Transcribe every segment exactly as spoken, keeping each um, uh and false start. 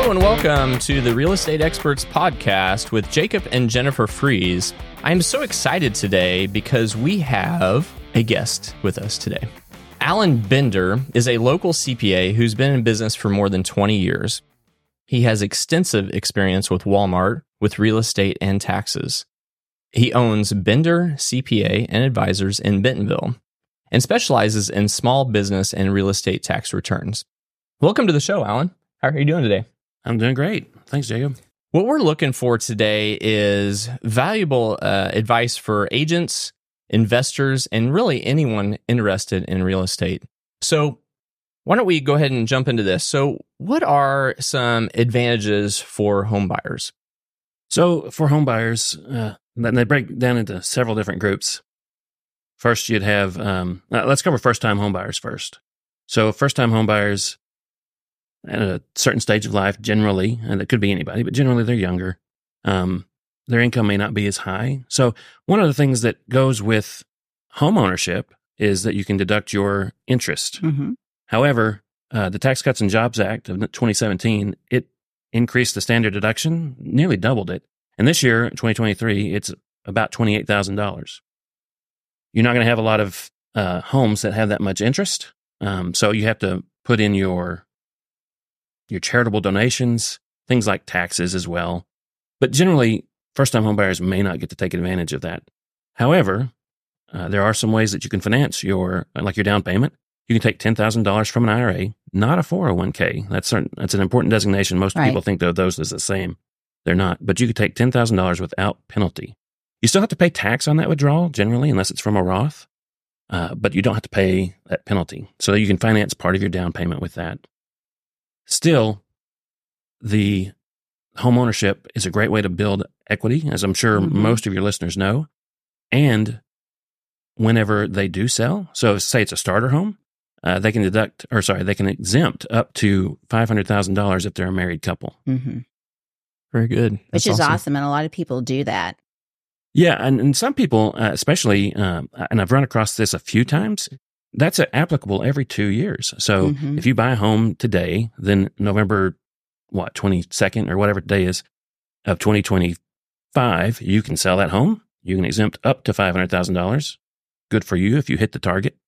Hello and welcome to the Real Estate Experts Podcast with Jacob and Jennifer Fries. I'm so excited today because we have a guest with us today. Alan Bender is a local C P A who's been in business for more than twenty years. He has extensive experience with Walmart, with real estate and taxes. He owns Bender C P A and Advisors in Bentonville and specializes in small business and real estate tax returns. Welcome to the show, Alan. How are you doing today? I'm doing great. Thanks, Jacob. What we're looking for today is valuable uh, advice for agents, investors, and really anyone interested in real estate. So why don't we go ahead and jump into this? So what are some advantages for home buyers? So for home buyers, uh, they break down into several different groups. First, you'd have, um, uh, let's cover first-time home buyers first. So first-time home buyers at a certain stage of life, generally, and it could be anybody, but generally they're younger. Um, their income may not be as high. So one of the things that goes with home ownership is that you can deduct your interest. Mm-hmm. However, uh, the Tax Cuts and Jobs Act of twenty seventeen, it increased the standard deduction, nearly doubled it. And this year, twenty twenty-three, it's about twenty-eight thousand dollars. You're not going to have a lot of uh, homes that have that much interest. Um, so you have to put in your your charitable donations, things like taxes as well. But generally, first-time homebuyers may not get to take advantage of that. However, uh, there are some ways that you can finance your, like your down payment. You can take ten thousand dollars from an I R A, not a four oh one k. That's certain, that's an important designation. Most Right. people think of those as the same. They're not. But you could take ten thousand dollars without penalty. You still have to pay tax on that withdrawal, generally, unless it's from a Roth. Uh, but you don't have to pay that penalty. So you can finance part of your down payment with that. Still, the home ownership is a great way to build equity, as I'm sure Mhm. most of your listeners know. And whenever they do sell, so say it's a starter home, uh, they can deduct, or sorry, they can exempt up to five hundred thousand dollars if they're a married couple. Mm-hmm. Very good. That's Which is awesome. And a lot of people do that. Yeah, and, and some people, uh, especially, um, and I've run across this a few times, that's uh, applicable every two years. So Mhm. if you buy a home today, then November, what, twenty-second or whatever day is of twenty twenty-five, you can sell that home. You can exempt up to five hundred thousand dollars. Good for you if you hit the target.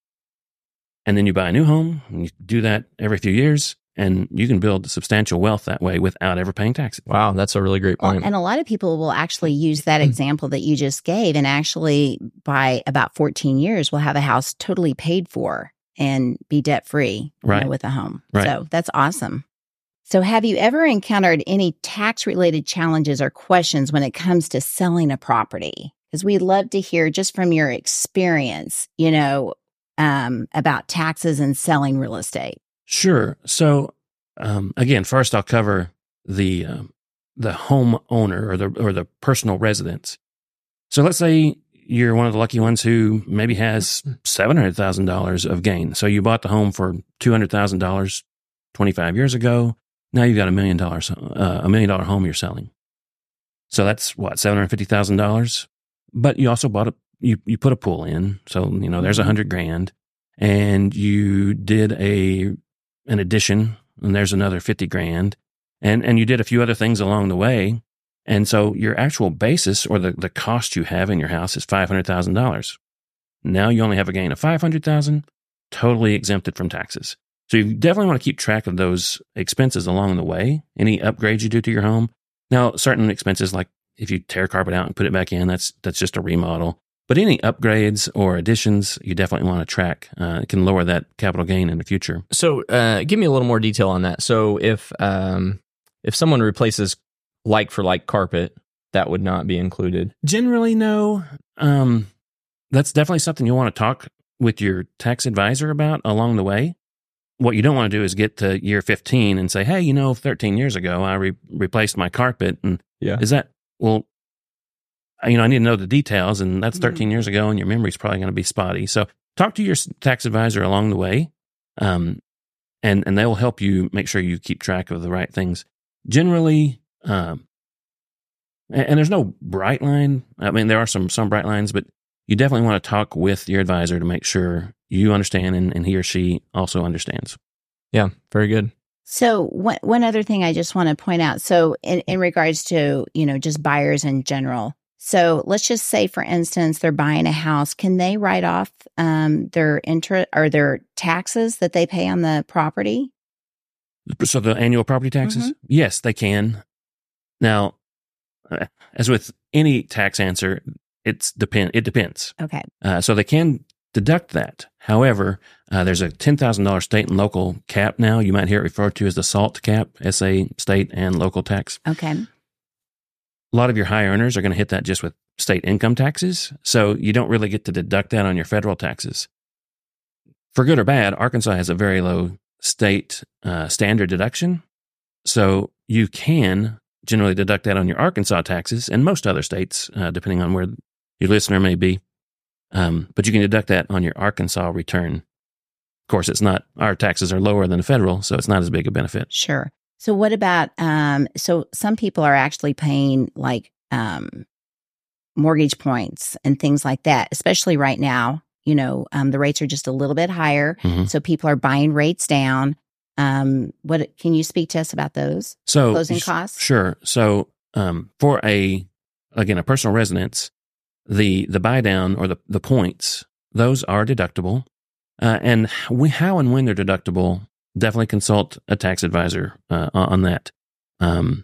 And then you buy a new home, and you do that every few years, and you can build substantial wealth that way without ever paying taxes. Wow, that's a really great Well, point. and a lot of people will actually use that example that you just gave, and actually by about fourteen years will have a house totally paid for and be debt free Right. with a home. Right. So that's awesome. So have you ever encountered any tax related challenges or questions when it comes to selling a property? Because we'd love to hear just from your experience, you know, um, about taxes and selling real estate. Sure. So, um, again, first I'll cover the um, the home owner or the or the personal residence. So let's say you're one of the lucky ones who maybe has seven hundred thousand dollars of gain. So you bought the home for two hundred thousand dollars twenty-five years ago. Now you've got a million dollars, uh, a million dollar home you're selling. So that's what, seven hundred fifty thousand dollars. But you also bought a you you put a pool in, so you know there's a hundred grand, and you did a an addition, and there's another fifty grand, and and you did a few other things along the way, and so your actual basis or the the cost you have in your house is five hundred thousand dollars. Now you only have a gain of five hundred thousand, totally exempted from taxes. So you definitely want to keep track of those expenses along the way. Any upgrades you do to your home. Now, certain expenses like if you tear carpet out and put it back in, that's that's just a remodel. But any upgrades or additions, you definitely want to track. Uh, it can lower that capital gain in the future. So, uh, give me a little more detail on that. So, if um, if someone replaces like for like carpet, that would not be included. Generally, no. Um, that's definitely something you'll want to talk with your tax advisor about along the way. What you don't want to do is get to year fifteen and say, hey, you know, thirteen years ago, I re- replaced my carpet. And Yeah. is that, well, you know, I need to know the details, and that's thirteen years ago, and your memory's probably going to be spotty. So talk to your tax advisor along the way, um, and, and they will help you make sure you keep track of the right things. Generally, um, and, and there's no bright line. I mean, there are some, some bright lines, but you definitely want to talk with your advisor to make sure you understand and, and he or she also understands. Yeah, very good. So one, one other thing I just want to point out. So in, in regards to, you know, just buyers in general. So let's just say, for instance, they're buying a house. Can they write off um, their interest or their taxes that they pay on the property? So the annual property taxes? Mm-hmm. Yes, they can. Now, uh, as with any tax answer, it's depend. It depends. Okay. Uh, so they can deduct that. However, uh, there's a ten thousand dollars state and local cap now. You might hear it referred to as the SALT cap, S A state and local tax. Okay. A lot of your high earners are going to hit that just with state income taxes. So you don't really get to deduct that on your federal taxes. For good or bad, Arkansas has a very low state uh, standard deduction. So you can generally deduct that on your Arkansas taxes and most other states, uh, depending on where your listener may be. Um, but you can deduct that on your Arkansas return. Of course, it's not, our taxes are lower than the federal, so it's not as big a benefit. Sure. So what about, um, so some people are actually paying like um, mortgage points and things like that, especially right now. You know, um, the rates are just a little bit higher. Mm-hmm. So people are buying rates down. Um, what can you speak to us about those so closing sh- costs? Sure. So um, for a, again, a personal residence, the the buy down or the, the points, those are deductible. Uh, and we, how and when they're deductible, definitely consult a tax advisor uh, on that. Um,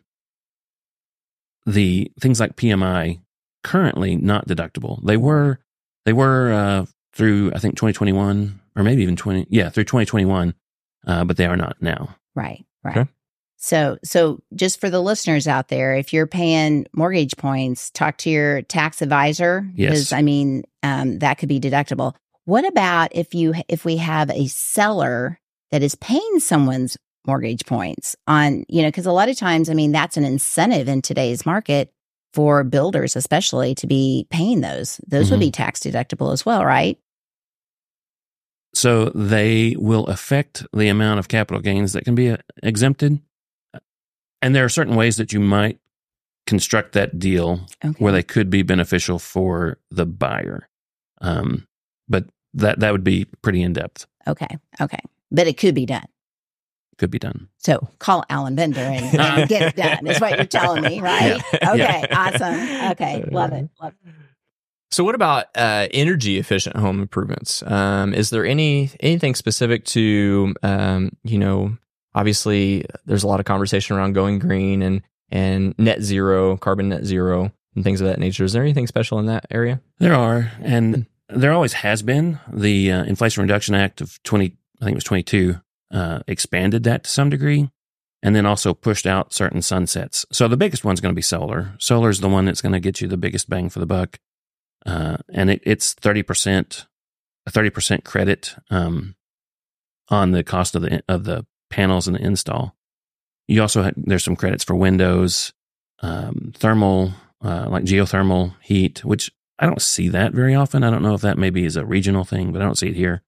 the things like P M I currently not deductible. They were they were uh, through I think twenty twenty-one or maybe even twenty yeah through twenty twenty-one, uh, but they are not now. Right, right. Okay. So, so just for the listeners out there, if you're paying mortgage points, talk to your tax advisor. Yes. Because I mean, um, that could be deductible. What about if you if we have a seller that is paying someone's mortgage points on, you know, because a lot of times, I mean, that's an incentive in today's market for builders, especially, to be paying those. Those Mm-hmm. would be tax deductible as well, right? So they will affect the amount of capital gains that can be uh, exempted. And there are certain ways that you might construct that deal Okay. where they could be beneficial for the buyer. Um, but that, that would be pretty in-depth. Okay. Okay. But it could be done. Could be done. So call Alan Bender and, and get it done, is what you're telling me, right? Yeah. Okay. Yeah. Awesome. Okay. Love it. Love it. So what about uh, energy efficient home improvements? Um, is there any anything specific to, um, you know, obviously there's a lot of conversation around going green and, and net zero, carbon net zero and things of that nature. Is there anything special in that area? There are, and there always has been. The uh, Inflation Reduction Act of twenty, I think it was twenty-two, uh, expanded that to some degree, and then also pushed out certain sunsets. So the biggest one's going to be solar. Solar is the one that's going to get you the biggest bang for the buck, uh, and it, it's thirty percent, a thirty percent credit um, on the cost of the of the panels and the install. You also have, there's some credits for windows, um, thermal, uh, like geothermal heat, which I don't see that very often. I don't know if that maybe is a regional thing, but I don't see it here.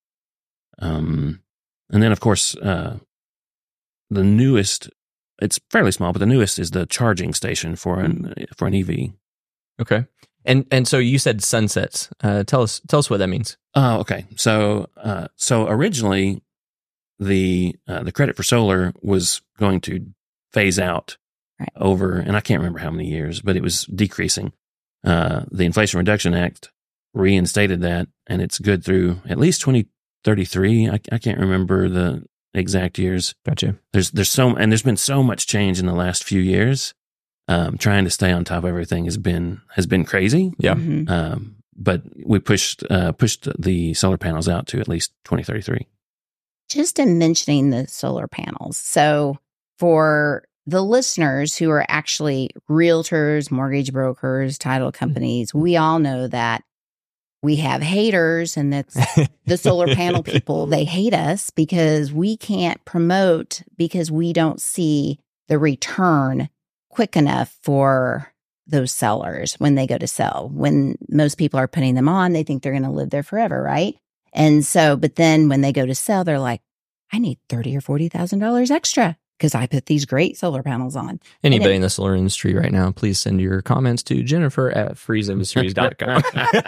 Um, and then of course, uh, the newest, it's fairly small, but the newest is the charging station for an, for an E V. Okay. And, and so you said sunsets. Uh, tell us, tell us what that means. Oh, okay. So, uh, so originally the, uh, the credit for solar was going to phase out right. over, and I can't remember how many years, but it was decreasing. Uh, the Inflation Reduction Act reinstated that, and it's good through at least twenty thirty-three. I, I can't remember the exact years. Gotcha. There's there's so and there's been so much change in the last few years. Um, trying to stay on top of everything has been has been crazy. Yeah. Mm-hmm. Um, but we pushed uh, pushed the solar panels out to at least twenty thirty-three. Just in mentioning the solar panels. So for the listeners who are actually realtors, mortgage brokers, title companies, we all know that we have haters, and that's the solar panel people. They hate us because we can't promote because we don't see the return quick enough for those sellers when they go to sell. When most people are putting them on, they think they're going to live there forever, right? And so, but then when they go to sell, they're like, I need thirty or forty thousand dollars extra because I put these great solar panels on. Anybody it, in the solar industry right now, please send your comments to Jennifer at freeze industries dot com.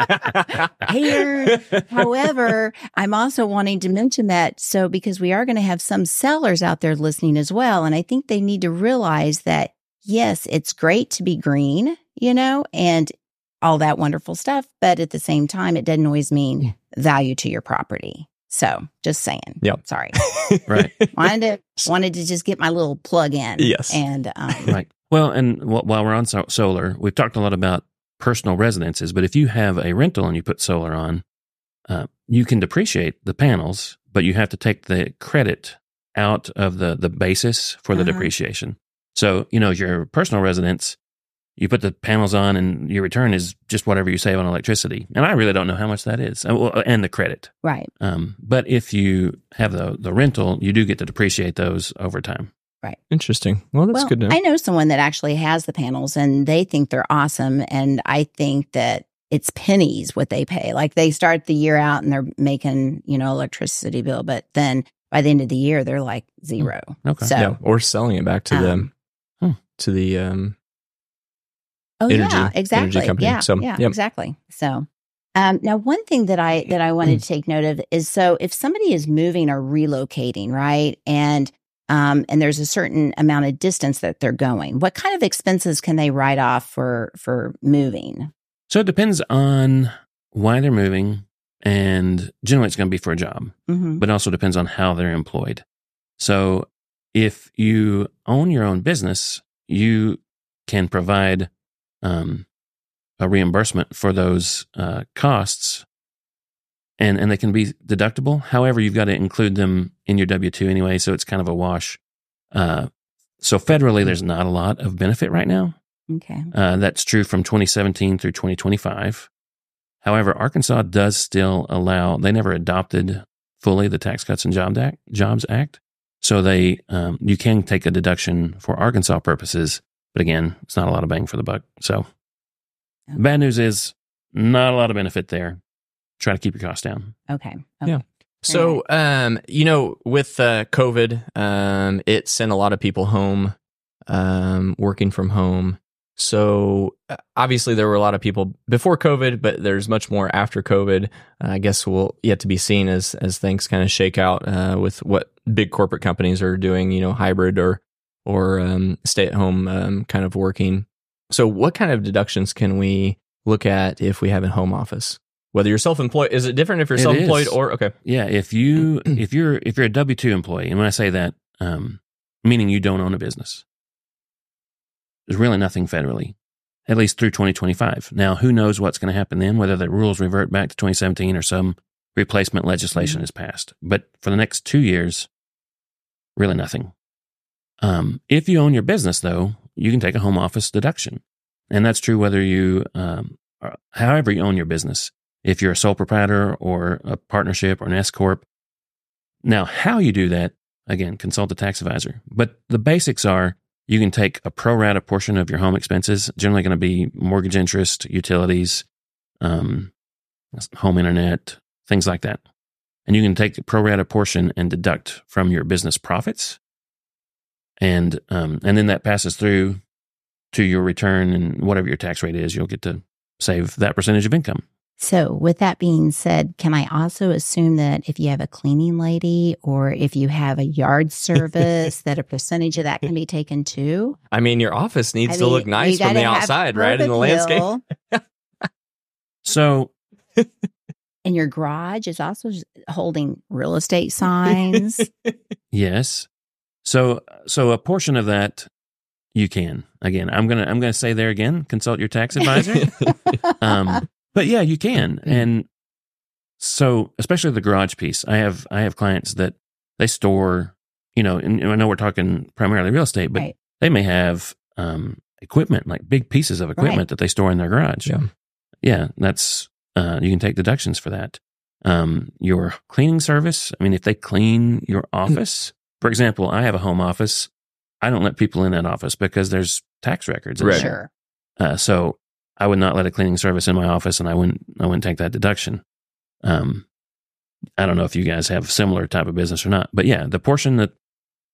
Haters. However, I'm also wanting to mention that, so because we are going to have some sellers out there listening as well. And I think they need to realize that, yes, it's great to be green, you know, and all that wonderful stuff. But at the same time, it doesn't always mean value to your property. So just saying. Yep. Sorry. Right. wanted to wanted to just get my little plug in. Yes. And um, Right. Well, and w- while we're on so- solar, we've talked a lot about personal residences, but if you have a rental and you put solar on, uh, you can depreciate the panels, but you have to take the credit out of the, the basis for the Uh-huh. depreciation. So, you know, your personal residence, you put the panels on and your return is just whatever you save on electricity. And I really don't know how much that is, and the credit. right. Um, but if you have the, the rental, you do get to depreciate those over time. Interesting. Well, that's Well, good to know. I know someone that actually has the panels and they think they're awesome. And I think that it's pennies what they pay. Like they start the year out and they're making, you know, electricity bill, but then by the end of the year, they're like zero. Okay. So, yeah, or selling it back to Um, them, hmm. to the um, oh energy- yeah, exactly. energy company. Yeah, So, yeah, yep. exactly. So, um, now one thing that I that I wanted to take note of is, so if somebody is moving or relocating, right, and um, and there's a certain amount of distance that they're going, what kind of expenses can they write off for for moving? So it depends on why they're moving, and generally it's going to be for a job, Mm-hmm. but it also depends on how they're employed. So if you own your own business, you can provide um, a reimbursement for those uh, costs, and, and they can be deductible. However, you've got to include them in your W two anyway, so it's kind of a wash. Uh, so federally, there's not a lot of benefit right now. Okay. Uh, that's true from twenty seventeen through twenty twenty-five. However, Arkansas does still allow, they never adopted fully the Tax Cuts and Job Act, Jobs Act. So they, um, you can take a deduction for Arkansas purposes, but again, it's not a lot of bang for the buck. So the bad news is not a lot of benefit there. Try to keep your costs down. Okay. Okay. Yeah. So, um, you know, with uh, COVID, um, it sent a lot of people home, um, working from home. So uh, obviously there were a lot of people before COVID, but there's much more after COVID. Uh, I guess we'll yet to be seen as as things kind of shake out uh, with what big corporate companies are doing, you know, hybrid or or um, stay at home um, kind of working. So what kind of deductions can we look at if we have a home office? Whether you're self-employed, is it different if you're It self-employed is. or okay? Yeah, if you if you're if you're a W two employee, and when I say that, um, meaning you don't own a business, there's really nothing federally, at least through twenty twenty-five. Now, who knows what's going to happen then? Whether the rules revert back to twenty seventeen or some replacement legislation Mhm. is passed. But for the next two years, really nothing. Um, if you own your business, though, you can take a home office deduction, and that's true whether you, um, are- however you own your business. If you're a sole proprietor or a partnership or an S corp. Now, how you do that, again, consult a tax advisor. But the basics are you can take a pro rata portion of your home expenses, generally going to be mortgage interest, utilities, um, home internet, things like that. And you can take the pro rata portion and deduct from your business profits. And um, and then that passes through to your return, and whatever your tax rate is, you'll get to save that percentage of income. So with that being said, can I also assume that if you have a cleaning lady or if you have a yard service, that a percentage of that can be taken too? I mean, your office needs I to mean, look nice you from the gotta have outside, right? In the curb landscape. appeal. So And your garage is also holding real estate signs. yes. So so a portion of that you can. Again, I'm gonna I'm gonna say there again, consult your tax advisor. um, but yeah, you can. And so especially the garage piece, I have I have clients that they store, you know, and I know we're talking primarily real estate, but Right. they may have um, equipment, like big pieces of equipment Right. that they store in their garage. Yeah. Yeah, that's uh, you can take deductions for that. Um, your cleaning service, I mean, if they clean your office, for example, I have a home office. I don't let people in that office because there's tax records. in Right. there. Sure. Uh, so I would not let a cleaning service in my office, and I wouldn't. I wouldn't take that deduction. Um, I don't know if you guys have a similar type of business or not, but yeah, the portion that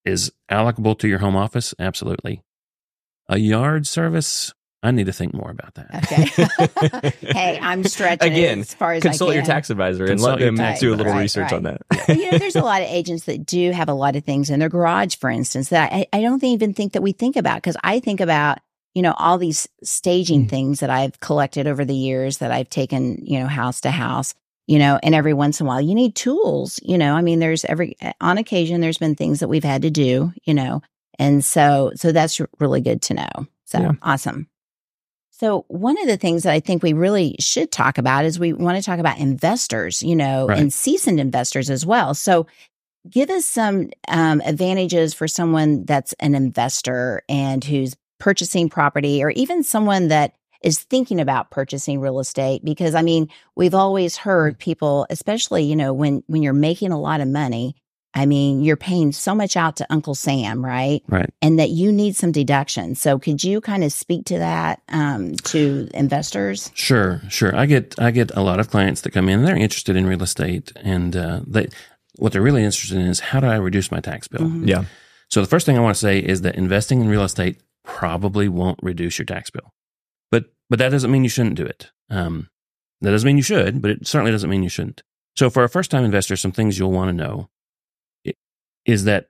is allocable to your home office, absolutely. A yard service, I need to think more about that. Okay. Hey, I'm stretching Again, as far as consult I can. your tax advisor Consult and your let them tax do a little advisor. research Right, on that. Well, you know, there's a lot of agents that do have a lot of things in their garage, for instance, that I, I don't even think that we think about, because I think about, you know, all these staging Mm. things that I've collected over the years that I've taken, you know, house to house, you know, and every once in a while you need tools, you know, I mean, there's every, on occasion, there's been things that we've had to do, you know, and so, so that's really good to know. So Yeah. awesome. So one of the things that I think we really should talk about is we want to talk about investors, you know, Right. and seasoned investors as well. So give us some um, advantages for someone that's an investor and who's purchasing property, or even someone that is thinking about purchasing real estate. Because I mean, we've always heard people, especially, you know, when, when you're making a lot of money, I mean, you're paying so much out to Uncle Sam, right? Right. And that you need some deductions. So could you kind of speak to that um, to investors? Sure, sure. I get I get a lot of clients that come in and they're interested in real estate, and uh, they what they're really interested in is, how do I reduce my tax bill? Mhm. Yeah. So the first thing I want to say is that investing in real estate probably won't reduce your tax bill, but but that doesn't mean you shouldn't do it. Um, that doesn't mean you should, but it certainly doesn't mean you shouldn't. So for a first time investor, some things you'll want to know is that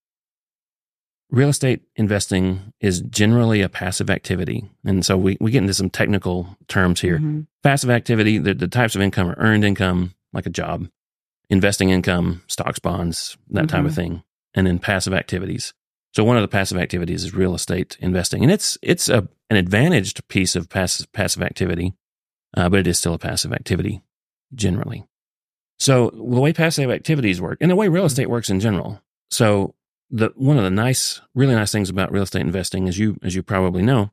real estate investing is generally a passive activity. And so we, we get into some technical terms here. Mhm. Passive activity, the, the types of income are earned income, like a job, investing income, stocks, bonds, that type of Mhm. thing, and then passive activities. So one of the passive activities is real estate investing. And it's it's a, an advantaged piece of passive, passive activity, uh, but it is still a passive activity generally. So the way passive activities work, and the way real estate works in general. So the one of the nice, really nice things about real estate investing, as you as you probably know,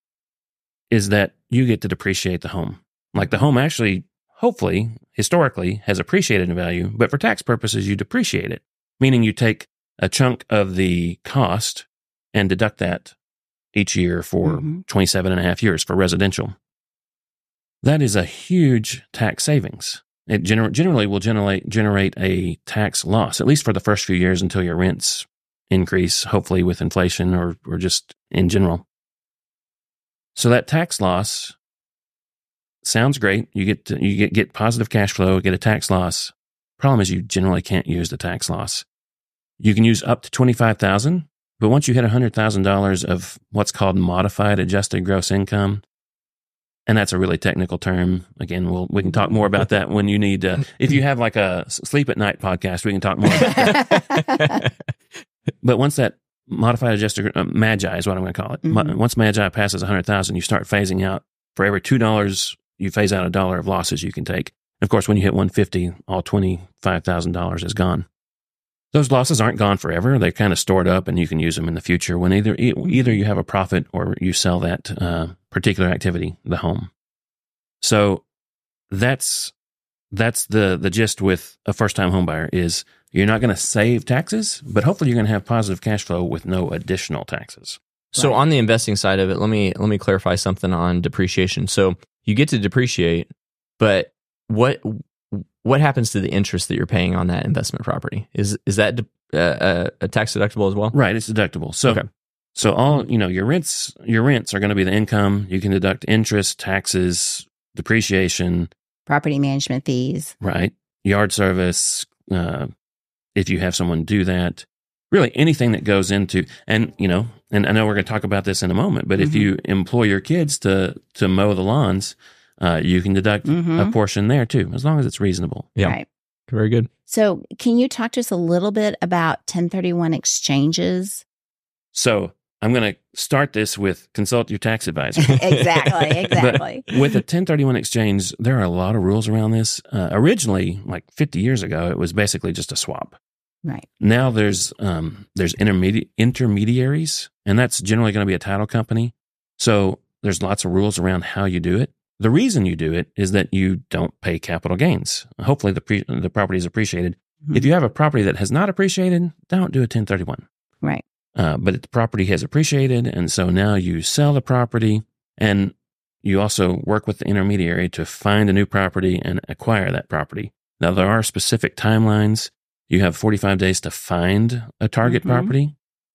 is that you get to depreciate the home. Like the home actually, hopefully, historically, has appreciated in value, but for tax purposes, you depreciate it, meaning you take a chunk of the cost and deduct that each year for Mhm. twenty-seven and a half years for residential. That is a huge tax savings. It gener- generally will generate generate a tax loss, at least for the first few years until your rents increase, hopefully with inflation or or just in general. So that tax loss sounds great. You get to, you get get positive cash flow, get a tax loss. Problem is, you generally can't use the tax loss. You can use up to twenty-five thousand dollars, but once you hit one hundred thousand dollars of what's called modified adjusted gross income, and that's a really technical term. Again, we'll, we can talk more about that when you need to. If you have like a sleep at night podcast, we can talk more about that. But once that modified adjusted, uh, MAGI is what I'm going to call it. Mhm. Once MAGI passes one hundred thousand, you start phasing out. For every two dollars, you phase out a dollar of losses you can take. Of course, when you hit one hundred fifty, all twenty-five thousand dollars is gone. Those losses aren't gone forever. They're kind of stored up, and you can use them in the future when either either you have a profit or you sell that uh, particular activity, the home. So that's that's the the gist with a first time home buyer is you're not going to save taxes, but hopefully you're going to have positive cash flow with no additional taxes. So Right. on the investing side of it, let me let me clarify something on depreciation. So you get to depreciate, but what what happens to the interest that you're paying on that investment property? Is is that uh, uh, a tax deductible as well? Right, it's deductible. So Okay. so all, you know, your rents your rents are going to be the income. You can deduct interest, taxes, depreciation, Property management fees. right? Yard service, uh, if you have someone do that. Really anything that goes into, and you know, and I know we're going to talk about this in a moment, but if Mhm. you employ your kids to to mow the lawns, uh, you can deduct Mhm. a portion there too, as long as it's reasonable. Yeah. Right. Very good. So can you talk to us a little bit about ten thirty-one exchanges? So I'm going to start this with consult your tax advisor. Exactly. Exactly. With a ten thirty-one exchange, there are a lot of rules around this. Uh, originally, like fifty years ago, it was basically just a swap. Right. Now there's um, there's intermedi- intermediaries, and that's generally going to be a title company. So there's lots of rules around how you do it. The reason you do it is that you don't pay capital gains. Hopefully the pre- the property is appreciated. Mhm. If you have a property that has not appreciated, don't do a ten thirty-one. Right. Uh, but the property has appreciated, and so now you sell the property, and you also work with the intermediary to find a new property and acquire that property. Now, there are specific timelines. You have forty-five days to find a target Mhm. property.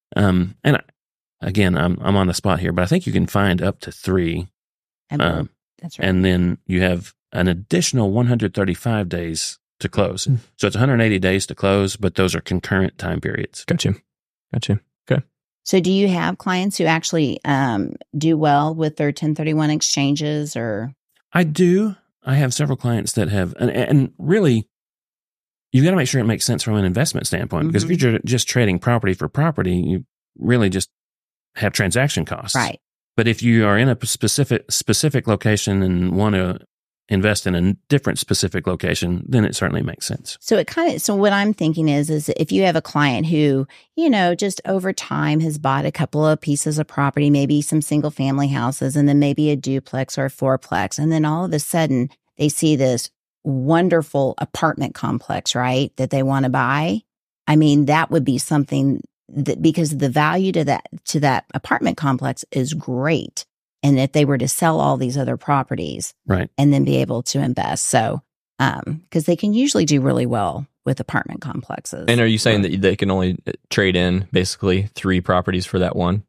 Um, and I, again, I'm I'm on the spot here, but I think you can find up to three. I believe Um, that's right. and then you have an additional one hundred thirty-five days to close. Mm. So it's one hundred eighty days to close, but those are concurrent time periods. Gotcha. Gotcha. Okay. So do you have clients who actually um, do well with their ten thirty-one exchanges or? I do. I have several clients that have, and, and really, you've got to make sure it makes sense from an investment standpoint. Because if you're just trading property for property, you really just have transaction costs. Right. But if you are in a specific specific location and want to invest in a different specific location, then it certainly makes sense. So it kind of, so what I'm thinking is, is if you have a client who, you know, just over time has bought a couple of pieces of property, maybe some single family houses, and then maybe a duplex or a fourplex. And then all of a sudden they see this wonderful apartment complex, right? That they want to buy. I mean, that would be something that, because the value to that, to that apartment complex is great. And if they were to sell all these other properties, right, and then be able to invest. So, um, because they can usually do really well with apartment complexes. And are you saying that they can only trade in basically three properties for that one?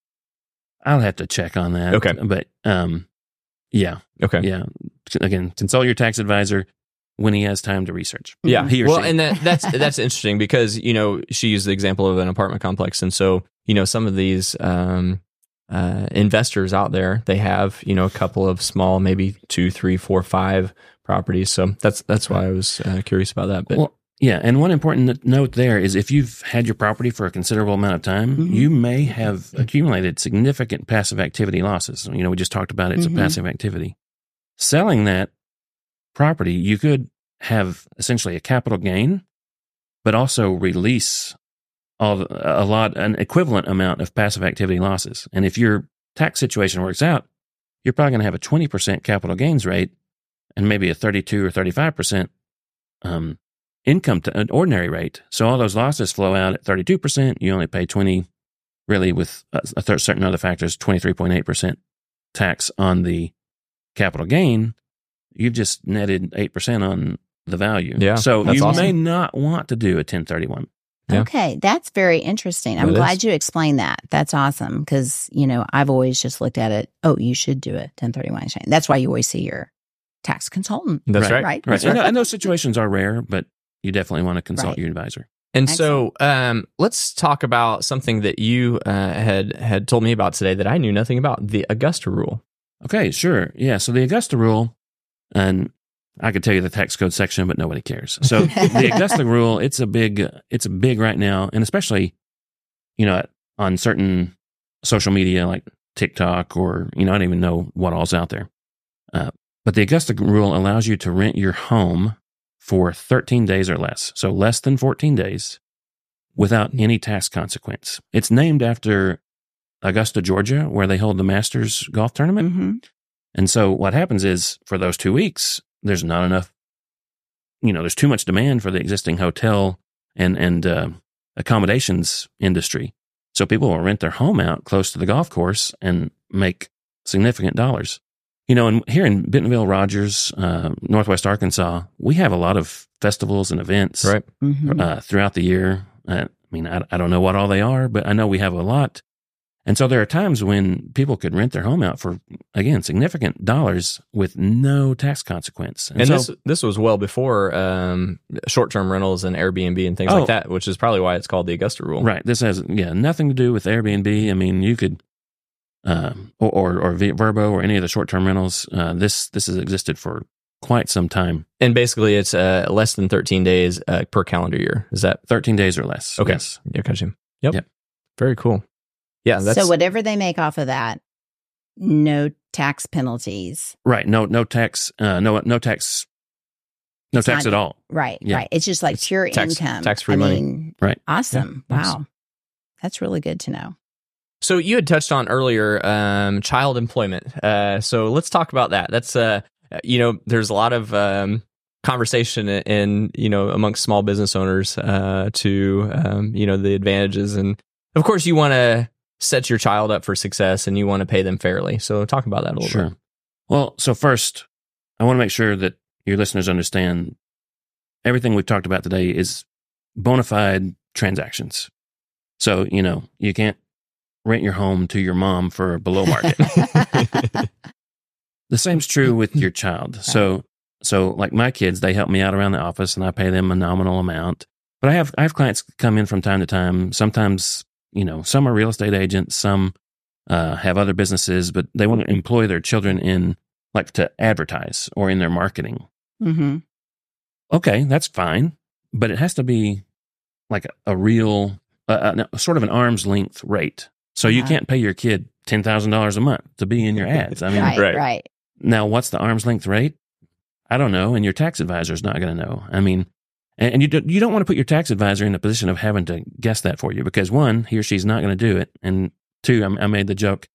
I'll have to check on that. Okay. But, um, yeah. Okay. Yeah. Again, consult your tax advisor when he has time to research. Yeah. He or well, she. and that, that's, that's interesting because, you know, she used the example of an apartment complex. And so, you know, some of these, um, uh, investors out there, they have, you know, a couple of small, maybe two, three, four, five properties. So that's, that's why I was uh, curious about that. But well, yeah. And one important note there is if you've had your property for a considerable amount of time, Mhm. you may have accumulated significant passive activity losses. You know, we just talked about it's Mhm. a passive activity. Selling that property, you could have essentially a capital gain, but also release all a lot, an equivalent amount of passive activity losses. And if your tax situation works out, you're probably going to have a twenty percent capital gains rate and maybe a thirty-two or thirty-five percent um, income to an ordinary rate. So all those losses flow out at thirty-two percent. You only pay twenty, really with a, a th- certain other factors, twenty-three point eight percent tax on the capital gain. You've just netted eight percent on the value. Yeah, so that's you awesome. may not want to do a ten thirty-one. Yeah. Okay, that's very interesting. I'm It glad is. you explained that. That's awesome because, you know, I've always just looked at it, oh, you should do a ten thirty-one exchange. That's why you always see your tax consultant. that's right. Right. Right. Right. And, and those situations are rare, but you definitely want to consult Right. your advisor. And so, um, let's talk about something that you uh, had had told me about today that I knew nothing about: the Augusta rule. Okay, sure. Yeah. So the Augusta rule, and I could tell you the tax code section, but nobody cares. So the Augusta rule, it's a big, it's a big right now, and especially, you know, on certain social media like TikTok or, you know, I don't even know what all's out there. Uh, but the Augusta rule allows you to rent your home for thirteen days or less, so less than fourteen days, without any tax consequence. It's named after Augusta, Georgia, where they hold the Masters golf tournament. Mm-hmm. And so what happens is for those two weeks, there's not enough, you know, there's too much demand for the existing hotel and, and uh, accommodations industry. So people will rent their home out close to the golf course and make significant dollars. You know, and here in Bentonville, Rogers, uh, Northwest Arkansas, we have a lot of festivals and events Right. Mm-hmm. uh, throughout the year. Uh, I mean, I, I don't know what all they are, but I know we have a lot. And so there are times when people could rent their home out for, again, significant dollars with no tax consequence. And so, this this was well before um, short term rentals and Airbnb and things Oh. like that, which is probably why it's called the Augusta rule. right, this has, yeah, nothing to do with Airbnb. I mean, you could, uh, or, or, or Vrbo or any of the short-term rentals. Uh, this, this has existed for quite some time. And basically, it's uh, less than thirteen days uh, per calendar year. Is that thirteen days or less. okay? Yes. Yeah, gotcha. Yep. Yep. Very cool. Yeah. That's So whatever they make off of that, no tax penalties. Right. No, no tax, uh, no, no tax, no It's tax not- at all. Right, Yeah. right. It's just like It's pure tax- income. tax-free I money. mean, Right. awesome. Yeah, nice. Wow. That's really good to know. So you had touched on earlier um, child employment. Uh, so let's talk about that. That's uh, you know, there's a lot of um, conversation in you know amongst small business owners uh, to um, you know the advantages, and of course you want to set your child up for success and you want to pay them fairly. So talk about that a little Sure. bit. Well, so first, I want to make sure that your listeners understand everything we've talked about today is bona fide transactions. So, you know, you can't rent your home to your mom for below market. The same's true with your child. So, so like my kids, they help me out around the office and I pay them a nominal amount. But I have, I have clients come in from time to time. Sometimes, you know, some are real estate agents, some uh, have other businesses, but they want to employ their children in like to advertise or in their marketing. Mm-hmm. Okay, that's fine. But it has to be like a, a real, uh, a, sort of an arm's length rate. So you Uh-huh. can't pay your kid ten thousand dollars a month to be in your ads. I mean, Right, Right. right. now what's the arm's length rate? I don't know. And your tax advisor is not going to know. I mean, and, and you, do, you don't want to put your tax advisor in a position of having to guess that for you because one, he or she's not going to do it. And two, I, I made the joke,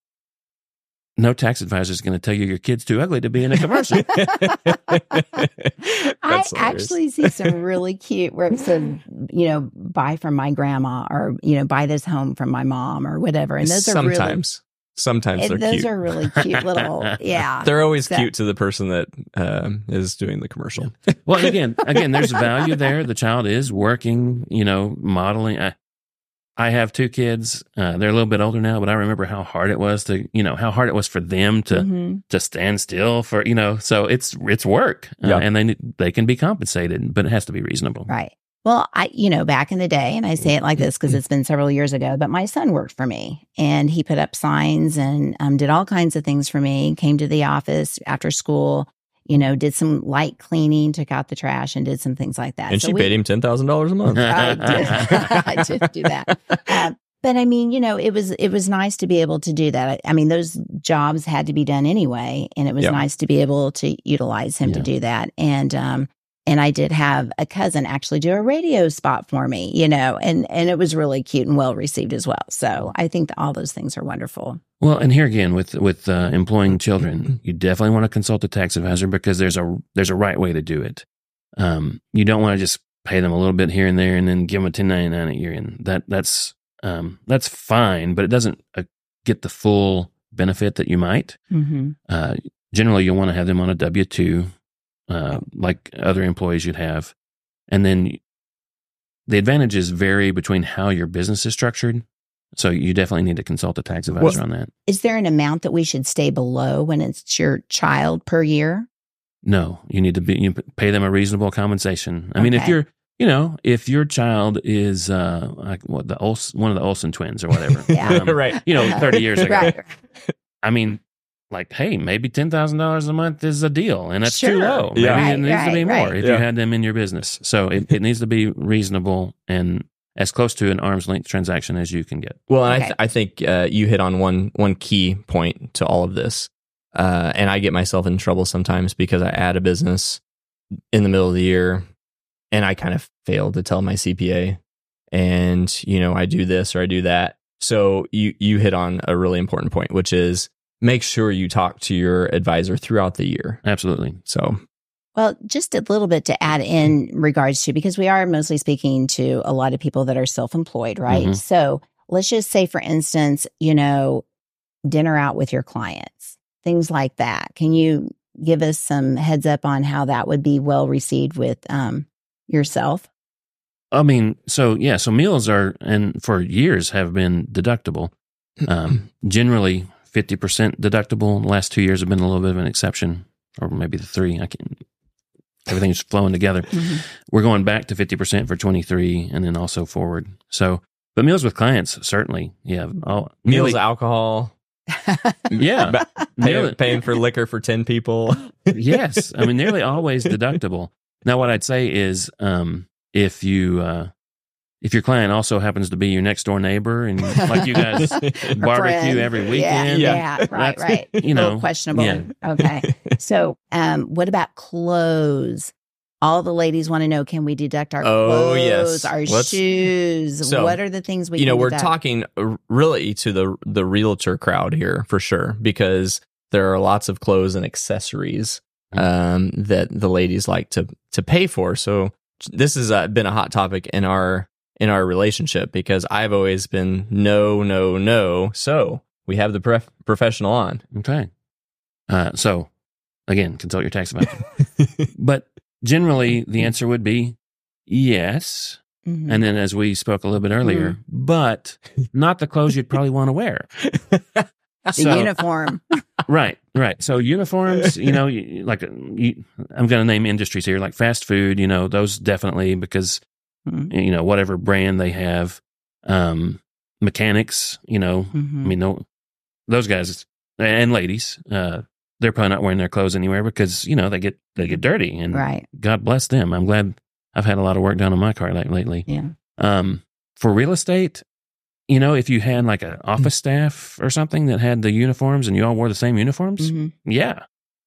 no tax advisor is going to tell you your kid's too ugly to be in a commercial. I That's hilarious. actually see some really cute where it said, you know, buy from my grandma or, you know, buy this home from my mom or whatever. And those are really, sometimes, sometimes and they're those cute. are really cute little, yeah. They're always So- cute to the person that um, is doing the commercial. Well, and again, again, there's value there. The child is working, you know, modeling. I, I have two kids. Uh, they're a little bit older now, but I remember how hard it was to, you know, how hard it was for them to Mhm. to stand still for, you know. So it's it's work, uh, Yeah. and they they can be compensated, but it has to be reasonable. Right. Well, I, you know, back in the day, and I say it like this because it's been several years ago, but my son worked for me and he put up signs and um, did all kinds of things for me, came to the office after school, you know, did some light cleaning, took out the trash and did some things like that. And So she we- paid him ten thousand dollars a month. I did, I did do that. Uh, but I mean, you know, it was it was nice to be able to do that. I, I mean, those jobs had to be done anyway, and it was Yeah. nice to be able to utilize him to Yeah. do that. And um, and I did have a cousin actually do a radio spot for me, you know, and and it was really cute and well received as well. So I think that all those things are wonderful. Well, and here again with with uh, employing children, you definitely want to consult a tax advisor because there's a there's a right way to do it. Um, you don't want to just pay them a little bit here and there and then give them a ten ninety-nine a year, and that that's um, that's fine, but it doesn't uh, get the full benefit that you might. Mm-hmm. Uh, generally, you'll want to have them on a W two, uh, like other employees you'd have, and then the advantages vary between how your business is structured. So you definitely need to consult a tax advisor Well- on that. Is there an amount that we should stay below when it's your child per year? No, you need to be you pay them a reasonable compensation. I mean, if Okay. you're, you know, if your child is uh, like what the Olsen, one of the Olsen twins or whatever, Yeah. um, Right. You know, thirty years ago. Right. I mean, like, hey, maybe ten thousand dollars a month is a deal, and that's too Sure. low. Maybe Yeah. it Right, needs to be right, more right. if Yeah. you had them in your business. So it, it needs to be reasonable and as close to an arm's length transaction as you can get. Well, and I, Okay. th- I think uh, you hit on one one key point to all of this, uh, and I get myself in trouble sometimes because I add a business in the middle of the year, and I kind of fail to tell my C P A, and you know I do this or I do that. So you you hit on a really important point, which is make sure you talk to your advisor throughout the year. Absolutely. So Well, just a little bit to add in regards to, because we are mostly speaking to a lot of people that are self-employed, right? Mhm. So let's just say, for instance, you know, dinner out with your clients, things like that. Can you give us some heads up on how that would be well received with um, yourself? I mean, so yeah, so meals are, and for years have been deductible. Um, generally fifty percent deductible. The last two years have been a little bit of an exception, or maybe the three. I can everything's flowing together. Mhm. We're going back to fifty percent for twenty-three and then also forward. So, but meals with clients, certainly. Yeah. All, meals, nearly- alcohol, yeah. ba- Nearly- paying, paying for liquor for ten people. Yes. I mean, nearly always deductible. Now, what I'd say is, um, if you, uh, if your client also happens to be your next door neighbor and like you guys barbecue Friend. every weekend, Yeah, Yeah. yeah, right, That's- right. you A little know, questionable. yeah. Okay. So, um, what about clothes? All the ladies want to know: can we deduct our Oh, clothes, yes. our Let's- shoes? So, what are the things we? you know, can we're deduct? talking uh, really to the the realtor crowd here for sure, because there are lots of clothes and accessories um, that the ladies like to to pay for. So this has uh, been a hot topic in our in our relationship, because I've always been no, no, no. So we have the prof- professional on. Okay. Uh, so again, consult your tax advisor. But generally, the answer would be yes. Mhm. And then, as we spoke a little bit earlier, Mhm. but not the clothes you'd probably want to wear. The So- uniform. Right, right. So uniforms, you know, you, like you, I'm going to name industries here, like fast food. You know, those definitely because Mhm. you know whatever brand they have. Um, mechanics, you know, Mhm. I mean, no, those guys and ladies, uh, they're probably not wearing their clothes anywhere because you know they get they get dirty, and Right. God bless them. I'm glad I've had a lot of work done on my car like lately. Yeah. Um, for real estate, you know, if you had like an office staff or something that had the uniforms and you all wore the same uniforms, Mhm. yeah.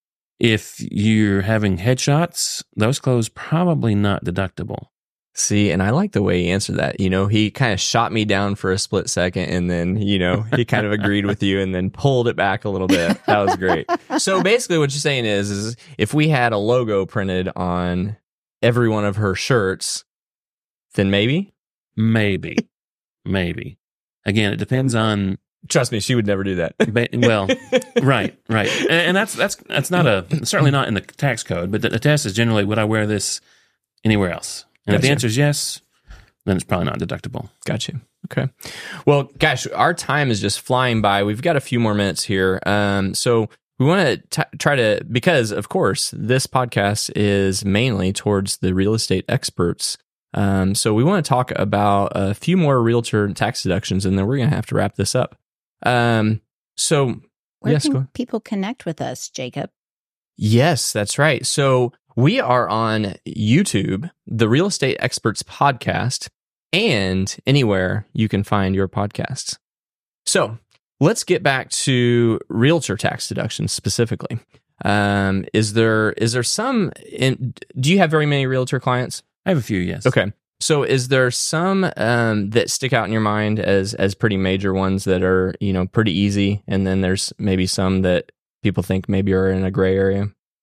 If you're having headshots, those clothes probably not deductible. See, and I like the way he answered that. You know, he kind of shot me down for a split second and then, you know, he kind of agreed with you and then pulled it back a little bit. That was great. So basically what you're saying is, is if we had a logo printed on every one of her shirts, then maybe? Maybe, maybe. Again, it depends on. Trust me, she would never do that. Ba- well, right, right, and, and that's that's that's not a certainly not in the tax code. But the, the test is generally, would I wear this anywhere else? And if the Gotcha. answer is yes, then it's probably not deductible. Gotcha. Okay. Well, gosh, our time is just flying by. We've got a few more minutes here. Um, so we want to try to, because of course, this podcast is mainly towards the real estate experts. Um, so we want to talk about a few more realtor tax deductions, and then we're going to have to wrap this up. Um, so Where yes, can go ahead. people connect with us, Jacob? Yes, that's right. So we are on YouTube, the Real Estate Experts Podcast, and anywhere you can find your podcasts. So let's get back to realtor tax deductions specifically. Um, is there is there some? In, do you have very many realtor clients? I have a few, yes. Okay. So is there some um, that stick out in your mind as as pretty major ones that are, you know, pretty easy, and then there's maybe some that people think maybe are in a gray area?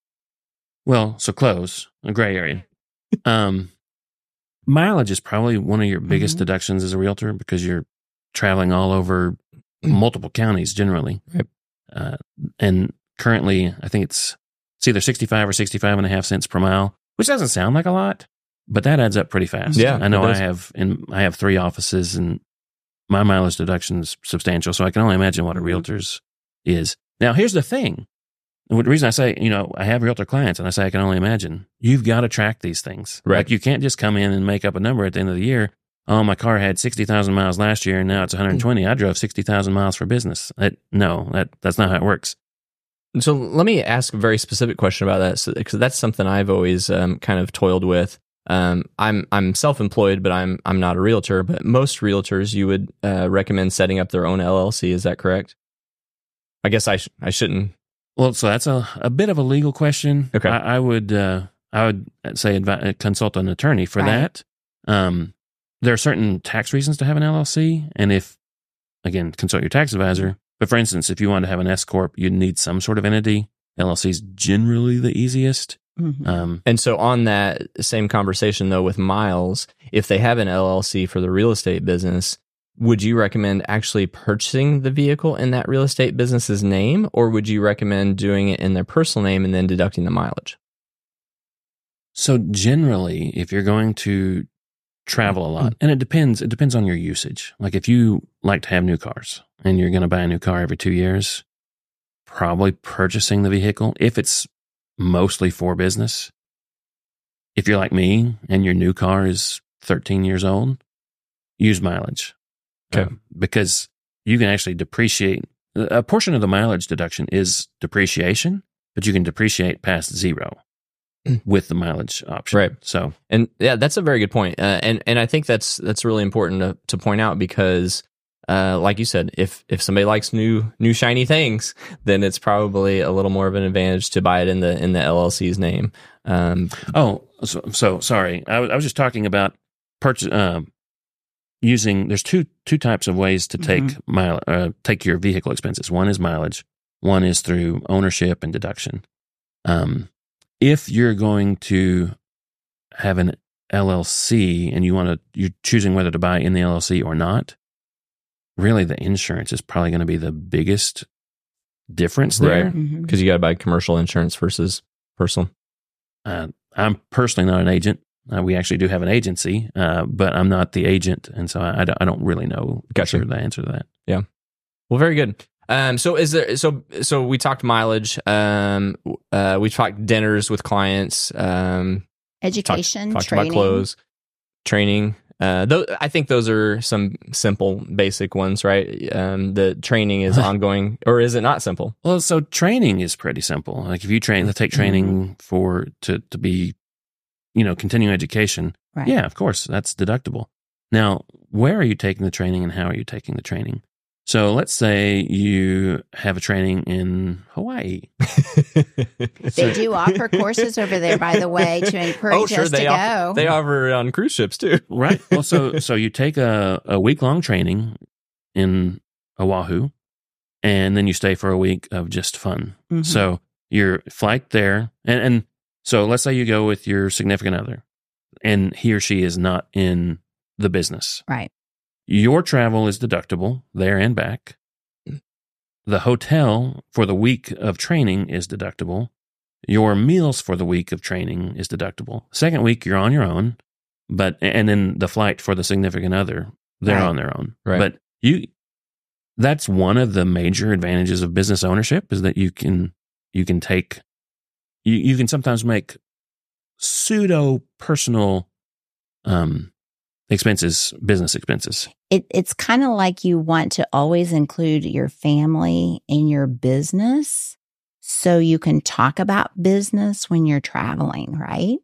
Well, so close, a gray area. Um, mileage is probably one of your biggest Mhm. deductions as a realtor because you're traveling all over multiple counties generally. Right. Uh, and currently, I think it's it's either sixty-five or sixty-five and a half cents per mile, which doesn't sound like a lot, but that adds up pretty fast. Yeah, I know it I does. have and I have three offices, and my mileage deduction is substantial. So I can only imagine what a Mhm. realtor's is. Now, here's the thing. The reason I say, you know, I have realtor clients and I say I can only imagine, you've got to track these things. Right. Like you can't just come in and make up a number at the end of the year. Oh, my car had sixty thousand miles last year and now it's one hundred twenty. I drove sixty thousand miles for business. That, no, that, that's not how it works. So let me ask a very specific question about that, because that's something I've always um, kind of toiled with. Um, I'm I'm self-employed, but I'm I'm not a realtor. But most realtors, you would uh, recommend setting up their own L L C. Is that correct? I guess I sh- I shouldn't. Well, so that's a, a bit of a legal question. Okay. I, I would uh, I would say advi- consult an attorney for Right. that. Um, there are certain tax reasons to have an L L C, and if again consult your tax advisor. But for instance, if you want to have an S corp, you'd need some sort of entity. L L C is generally the easiest. Mhm. Um, And so on that same conversation though with Miles, if they have an L L C for the real estate business, would you recommend actually purchasing the vehicle in that real estate business's name, or would you recommend doing it in their personal name and then deducting the mileage? So generally, if you're going to travel a lot, and it depends, it depends on your usage. Like if you like to have new cars and you're going to buy a new car every two years, probably purchasing the vehicle if it's mostly for business. If you're like me and your new car is thirteen years old, use mileage. Okay. Um, because you can actually depreciate. A portion of the mileage deduction is depreciation, but you can depreciate past zero with the mileage option. Right. So, And yeah, that's a very good point. Uh, and and I think that's that's really important to, to point out because, uh, like you said, if if somebody likes new new shiny things, then it's probably a little more of an advantage to buy it in the in the L L C's name. Um, oh, so, so sorry. I, was- I was just talking about purchase, um, using, there's two, two types of ways to take Mhm. mile, uh, take your vehicle expenses. One is mileage. One is through ownership and deduction. Um, if you're going to have an L L C and you want to, you're choosing whether to buy in the L L C or not, really the insurance is probably going to be the biggest difference there. Right. Mhm. because you got to buy commercial insurance versus personal. Uh, I'm personally not an agent, Uh, we actually do have an agency, uh, but I'm not the agent, and so I, I, don't, I don't really know Gotcha. sure the answer to that. Yeah. Well, very good. Um, so is there? So so we talked mileage. Um, uh, we talked dinners with clients. Um, Education, talked, talked training. about clothes, training. Uh, those, I think those are some simple, basic ones, right? Um, the training is ongoing, or is it not simple? Well, so training is pretty simple. Like if you train, let's take training for to to be, you know, continuing education. Right. Yeah, of course, that's deductible. Now, where are you taking the training, and how are you taking the training? So let's say you have a training in Hawaii. They do offer courses over there, by the way, to encourage oh, sure, us they to offer, go. They offer on cruise ships too. Right. Well, so so you take a, a week long training in Oahu, and then you stay for a week of just fun. Mm-hmm. So your flight there, and, and so let's say you go with your significant other, and he or she is not in the business. Right. Your travel is deductible there and back. The hotel for the week of training is deductible. Your meals for the week of training is deductible. Second week, you're on your own, but and then the flight for the significant other, they're Right. on their own. Right. But you, that's one of the major advantages of business ownership is that you can you can take you you can sometimes make pseudo personal um. expenses, business expenses. It, it's kind of like you want to always include your family in your business so you can talk about business when you're traveling, right?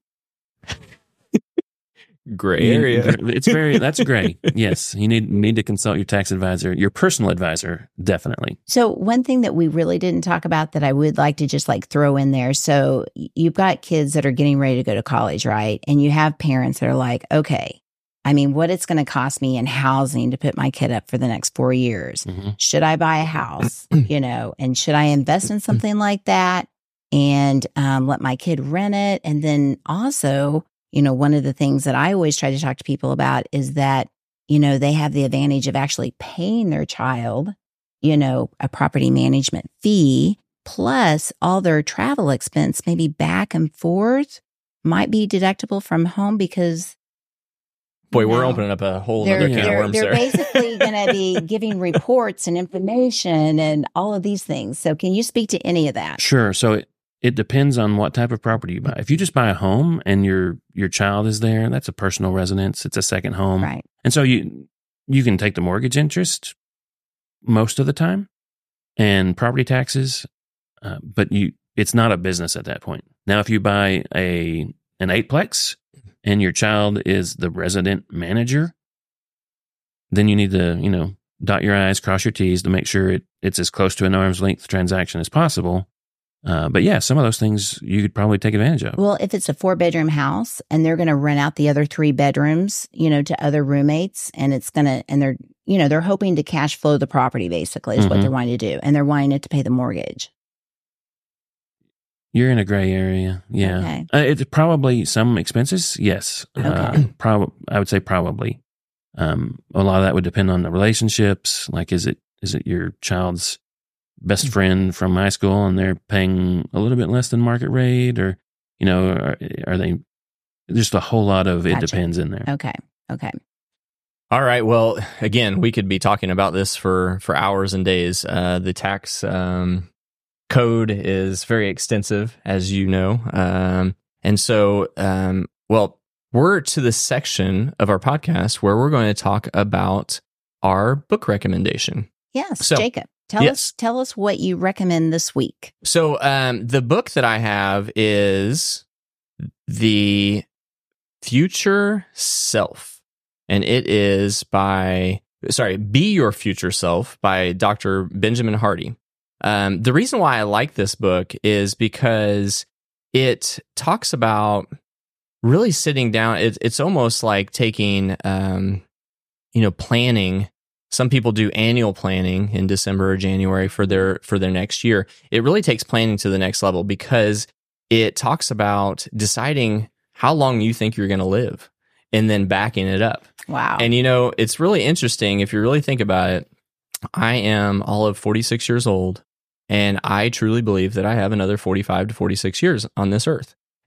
Gray area. It's very, that's gray. Yes. You need, need to consult your tax advisor, your personal advisor, definitely. So one thing that we really didn't talk about that I would like to just like throw in there. So you've got kids that are getting ready to go to college, right? And you have parents that are like, okay, I mean, what it's going to cost me in housing to put my kid up for the next four years. Mm-hmm. Should I buy a house, you know, and should I invest in something like that and um, let my kid rent it? And then also, you know, one of the things that I always try to talk to people about is that, you know, they have the advantage of actually paying their child, you know, a property management fee, plus all their travel expense, maybe back and forth, might be deductible from home because Boy, we're No. opening up a whole they're, other can of they're, worms they're there. basically going to be giving reports and information and all of these things. So can you speak to any of that? Sure. So it, it depends on what type of property you buy. If you just buy a home and your your child is there, that's a personal residence. It's a second home. Right. And so you you can take the mortgage interest most of the time and property taxes, uh, but you it's not a business at that point. Now, if you buy a an eightplex and your child is the resident manager, then you need to, you know, dot your I's, cross your T's to make sure it, it's as close to an arm's length transaction as possible. Uh, but yeah, some of those things you could probably take advantage of. Well, if it's a four bedroom house and they're going to rent out the other three bedrooms, you know, to other roommates, and it's going to, and they're, you know, they're hoping to cash flow the property basically is what Mhm. they're wanting to do. And they're wanting it to pay the mortgage. You're in a gray area. Yeah. Okay. Uh, it's probably some expenses. Yes. Uh, Okay. prob- I would say probably. Um, a lot of that would depend on the relationships. Like, is it, is it your child's best friend from high school and they're paying a little bit less than market rate, or, you know, are, are they just a whole lot of, it Gotcha. depends in there. Okay. Okay. All right. Well, again, we could be talking about this for, for hours and days. Uh, the tax um, code is very extensive, as you know. Um, and so, um, well, we're to the section of our podcast where we're going to talk about our book recommendation. Yes. So- Jacob, tell yes. us, tell us what you recommend this week. So um, the book that I have is The Future Self, and it is by, sorry, Be Your Future Self by Doctor Benjamin Hardy. Um, the reason why I like this book is because it talks about really sitting down. It, it's almost like taking, um, you know, planning. Some people do annual planning in December or January for their for their next year. It really takes planning to the next level because it talks about deciding how long you think you're going to live and then backing it up. Wow. And, you know, it's really interesting if you really think about it. I am all of forty-six years old, and I truly believe that I have another forty-five to forty-six years on this earth.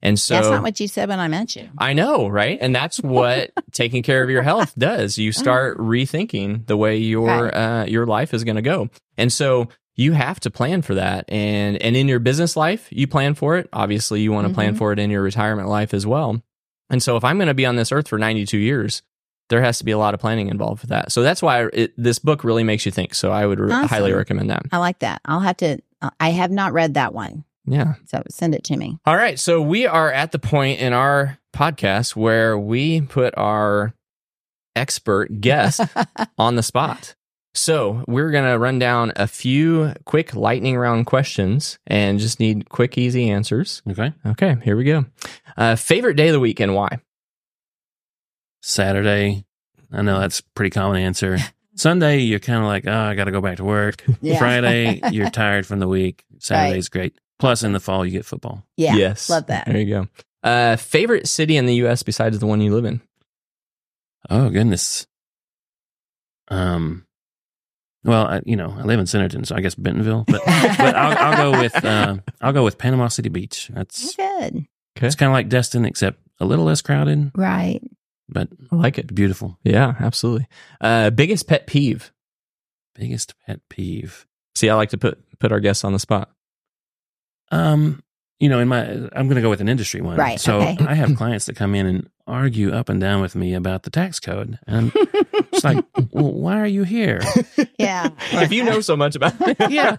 And so That's not what you said when I met you. I know, right? And that's what taking care of your health does. You start rethinking the way your Right. uh, your life is going to go. And so you have to plan for that. And and in your business life, you plan for it. Obviously, you want to plan Mhm. for it in your retirement life as well. And so if I'm going to be on this earth for ninety-two years, there has to be a lot of planning involved with that. So that's why it, this book really makes you think. So I would re- Awesome. highly recommend that. I like that. I'll have to, I have not read that one. Yeah. So send it to me. All right. So we are at the point in our podcast where we put our expert guest on the spot. So we're going to run down a few quick lightning round questions and just need quick, easy answers. Okay. Okay. Here we go. Uh, favorite day of the week and why? Saturday. I know that's a pretty common answer. Sunday, you're kind of like, oh, I got to go back to work. Yeah. Friday, you're tired from the week. Saturday's great. Plus, in the fall, you get football. Yeah. Yes. Love that. There you go. Uh, favorite city in the U S besides the one you live in? Oh, goodness. Um, well, I, you know, I live in Centerton, so I guess Bentonville. But but I'll, I'll go with uh, I'll go with Panama City Beach. That's Good. Okay. it's kind of like Destin, except a little less crowded, Right. but I like it. beautiful. Yeah, absolutely. Uh, biggest pet peeve? Biggest pet peeve. See, I like to put put our guests on the spot. Um, you know, in my, I'm going to go with an industry one. Right, So okay. I have clients that come in and argue up and down with me about the tax code, and it's like, well, why are you here? Yeah. If you know so much about it. Yeah.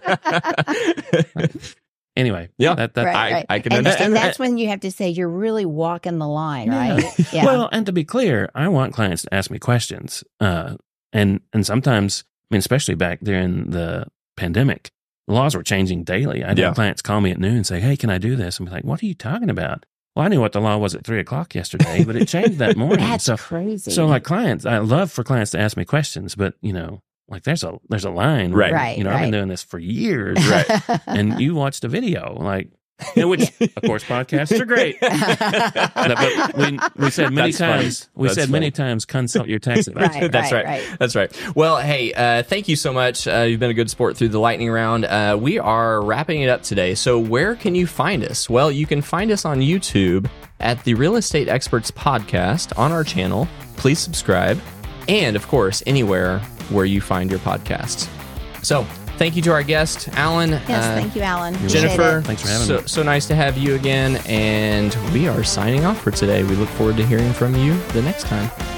Anyway, Yeah. that that Right, I- right. I can and, understand and that. that's when you have to say you're really walking the line, Yeah. right? Yeah. Well, and to be clear, I want clients to ask me questions, uh, and and sometimes, I mean, especially back during the pandemic, the laws were changing daily. I had Yeah. clients call me at noon and say, "Hey, can I do this?" And be like, "What are you talking about?" Well, I knew what the law was at three o'clock yesterday, but it changed that morning. That's so, crazy. so like clients, I love for clients to ask me questions, but you know, like there's a there's a line, Right. Right, You know, I've been right. doing this for years, Right. and you watched a video, like, and which of course podcasts are great. But we we said many That's funny. times we That's said many funny. times consult your tax advisor. Right, That's right. right. That's right. Well, hey, uh, thank you so much. Uh, you've been a good sport through the lightning round. Uh, we are wrapping it up today. So where can you find us? Well, you can find us on YouTube at the Real Estate Experts Podcast on our channel. Please subscribe. And of course, anywhere where you find your podcasts. So thank you to our guest, Alan. Yes, Uh, thank you, Alan. Appreciate Jennifer, it. Thanks for having so, me. so nice to have you again. And we are signing off for today. We look forward to hearing from you the next time.